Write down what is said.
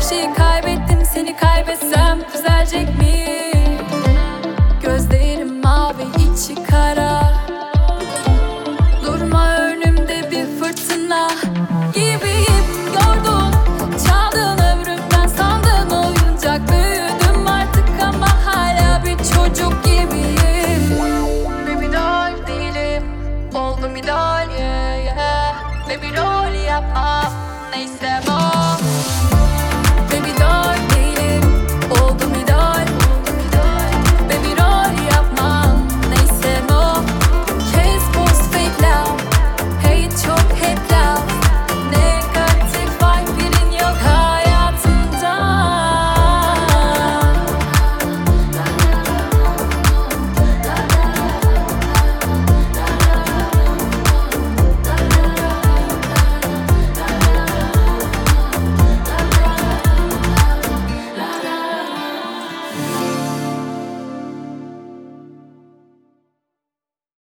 şeyi kaybettim, seni kaybetsem düzelecek mi? Gözlerim mavi, içi kara. Durma önümde, bir fırtına gibiyim. Yordun, çaldın ömrümden, sandın oyuncak. Büyüdüm artık ama hala bir çocuk gibiyim. Baby doll değilim, oldum idol, yeah, yeah. Baby rol yapmam, neyse.